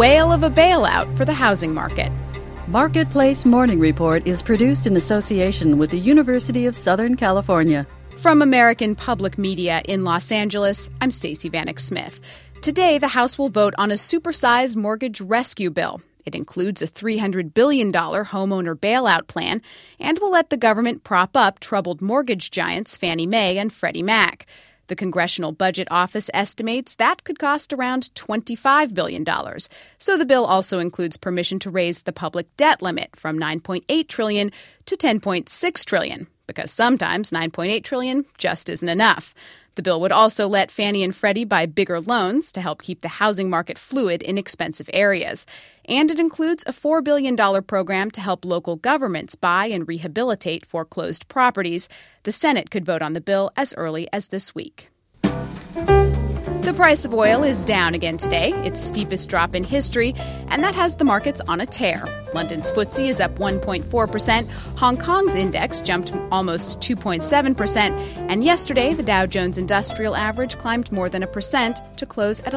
whale of a bailout for the housing market. Marketplace Morning Report is produced in association with the University of Southern California. From American Public Media in Los Angeles, I'm Stacey Vanek Smith. Today, the House will vote on a supersized mortgage rescue bill. It includes a $300 billion homeowner bailout plan and will let the government prop up troubled mortgage giants Fannie Mae and Freddie Mac. The Congressional Budget Office estimates that could cost around $25 billion. So the bill also includes permission to raise the public debt limit from $9.8 trillion to $10.6 trillion, because sometimes $9.8 trillion just isn't enough. The bill would also let Fannie and Freddie buy bigger loans to help keep the housing market fluid in expensive areas. And it includes a $4 billion program to help local governments buy and rehabilitate foreclosed properties. The Senate could vote on the bill as early as this week. The price of oil is down again today, its steepest drop in history, and that has the markets on a tear. London's FTSE is up 1.4%, Hong Kong's index jumped almost 2.7%, and yesterday the Dow Jones Industrial Average climbed more than 1% to close at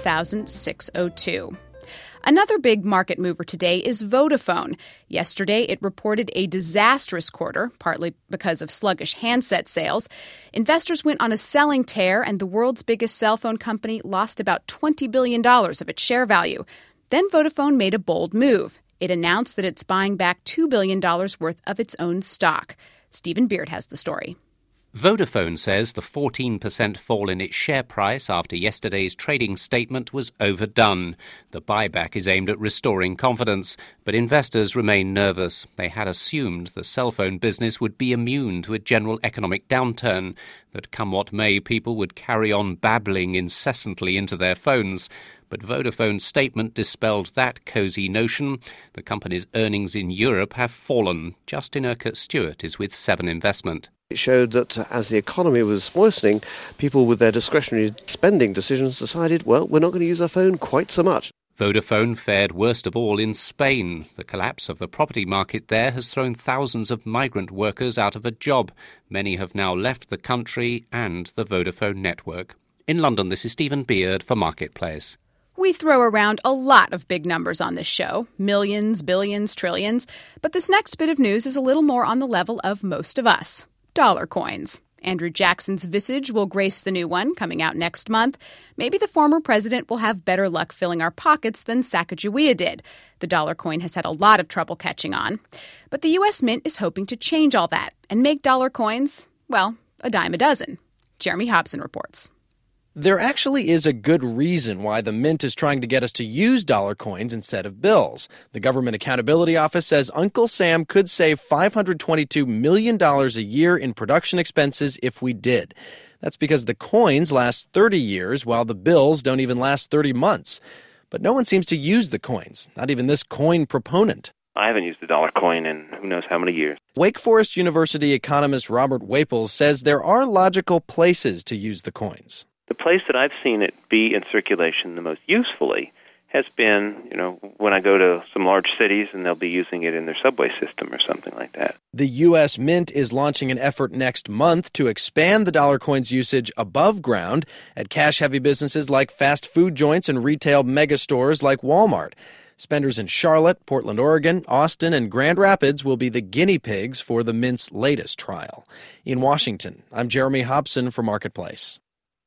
11,602. Another big market mover today is Vodafone. Yesterday, it reported a disastrous quarter, partly because of sluggish handset sales. Investors went on a selling tear, and the world's biggest cell phone company lost about $20 billion of its share value. Then Vodafone made a bold move. It announced that it's buying back $2 billion worth of its own stock. Stephen Beard has the story. Vodafone says the 14% fall in its share price after yesterday's trading statement was overdone. The buyback is aimed at restoring confidence, but investors remain nervous. They had assumed the cell phone business would be immune to a general economic downturn, that come what may, people would carry on babbling incessantly into their phones. But Vodafone's statement dispelled that cosy notion. The company's earnings in Europe have fallen. Justin Urquhart-Stewart is with Seven Investment. It showed that as the economy was worsening, people with their discretionary spending decisions decided, well, we're not going to use our phone quite so much. Vodafone fared worst of all in Spain. The collapse of the property market there has thrown thousands of migrant workers out of a job. Many have now left the country and the Vodafone network. In London, this is Stephen Beard for Marketplace. We throw around a lot of big numbers on this show, millions, billions, trillions, but this next bit of news is a little more on the level of most of us. Dollar coins. Andrew Jackson's Visage will grace the new one, coming out next month. Maybe the former president will have better luck filling our pockets than Sacagawea did. The dollar coin has had a lot of trouble catching on. But the U.S. Mint is hoping to change all that and make dollar coins, well, a dime a dozen. Jeremy Hobson reports. There actually is a good reason why the Mint is trying to get us to use dollar coins instead of bills. The Government Accountability Office says Uncle Sam could save $522 million a year in production expenses if we did. That's because the coins last 30 years while the bills don't even last 30 months. But no one seems to use the coins, not even this coin proponent. I haven't used a dollar coin in who knows how many years. Wake Forest University economist Robert Waples says there are logical places to use the coins. The place that I've seen it be in circulation the most usefully has been, when I go to some large cities and they'll be using it in their subway system or something like that. The U.S. Mint is launching an effort next month to expand the dollar coin's usage above ground at cash-heavy businesses like fast food joints and retail megastores like Walmart. Spenders in Charlotte, Portland, Oregon, Austin, and Grand Rapids will be the guinea pigs for the Mint's latest trial. In Washington, I'm Jeremy Hobson for Marketplace.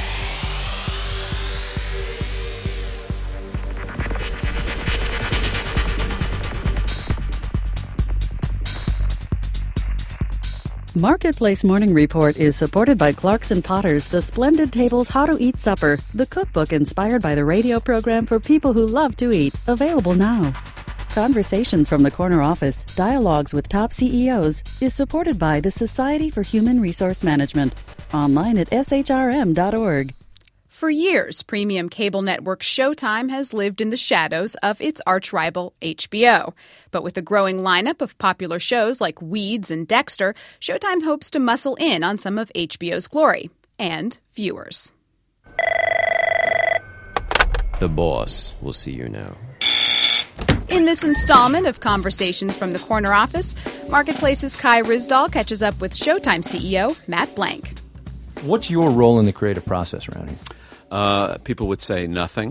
Marketplace Morning Report is supported by Clarkson Potters, The Splendid Table's How to Eat Supper, the cookbook inspired by the radio program for people who love to eat, available now. Conversations from the Corner Office, Dialogues with Top CEOs, is supported by the Society for Human Resource Management, online at shrm.org. For years, premium cable network Showtime has lived in the shadows of its arch-rival HBO. But with a growing lineup of popular shows like Weeds and Dexter, Showtime hopes to muscle in on some of HBO's glory and viewers. The boss will see you now. In this installment of Conversations from the Corner Office, Marketplace's Kai Ryssdal catches up with Showtime CEO Matt Blank. What's your role in the creative process around here? People would say nothing.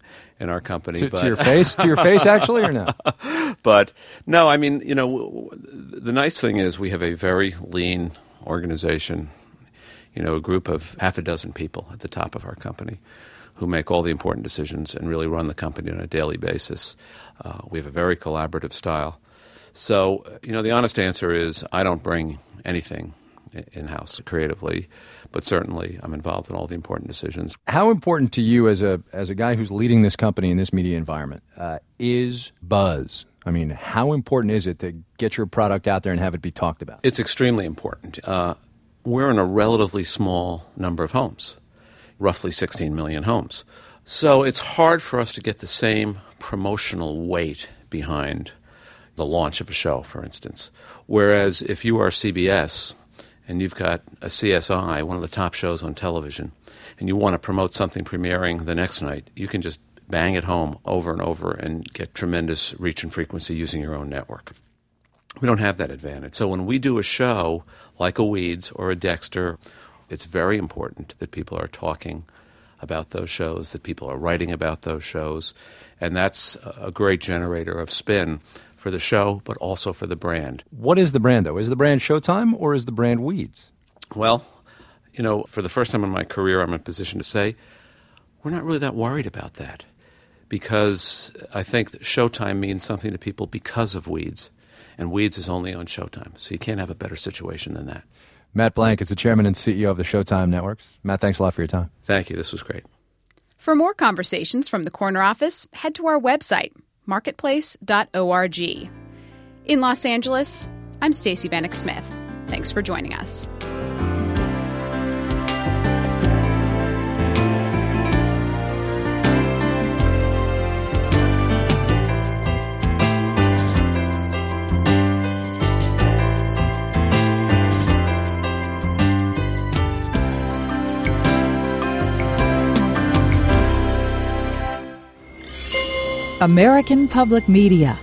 in our company. To your face, actually, or no? But no, I mean, the nice thing is we have a very lean organization, a group of half a dozen people at the top of our company who make all the important decisions and really run the company on a daily basis. We have a very collaborative style. So, the honest answer is I don't bring anything in-house creatively, but certainly I'm involved in all the important decisions. How important to you as a guy who's leading this company in this media environment is buzz? I mean, how important is it to get your product out there and have it be talked about? It's extremely important. We're in a relatively small number of homes, roughly 16 million homes. So it's hard for us to get the same promotional weight behind the launch of a show, for instance. Whereas if you are CBS and you've got a CSI, one of the top shows on television, and you want to promote something premiering the next night, you can just bang it home over and over and get tremendous reach and frequency using your own network. We don't have that advantage. So when we do a show like a Weeds or a Dexter, it's very important that people are talking about those shows, that people are writing about those shows, and that's a great generator of spin for the show, but also for the brand. What is the brand, though? Is the brand Showtime or is the brand Weeds? Well, for the first time in my career, I'm in a position to say we're not really that worried about that because I think that Showtime means something to people because of Weeds, and Weeds is only on Showtime, so you can't have a better situation than that. Matt Blank is the chairman and CEO of the Showtime Networks. Matt, thanks a lot for your time. Thank you. This was great. For more conversations from the Corner Office, head to our website, marketplace.org. In Los Angeles, I'm Stacey Vanek Smith. Thanks for joining us. American Public Media.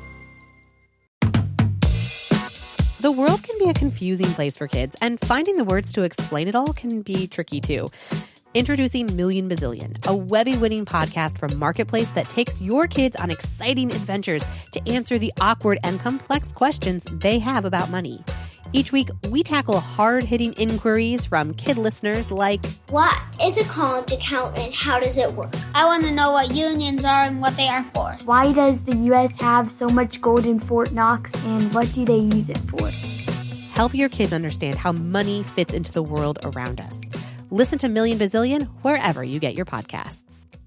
The world can be a confusing place for kids, and finding the words to explain it all can be tricky too. Introducing Million Bazillion, a Webby-winning podcast from Marketplace that takes your kids on exciting adventures to answer the awkward and complex questions they have about money. Each week, we tackle hard-hitting inquiries from kid listeners like, what is a college account and how does it work? I want to know what unions are and what they are for. Why does the U.S. have so much gold in Fort Knox and what do they use it for? Help your kids understand how money fits into the world around us. Listen to Million Bazillion wherever you get your podcasts.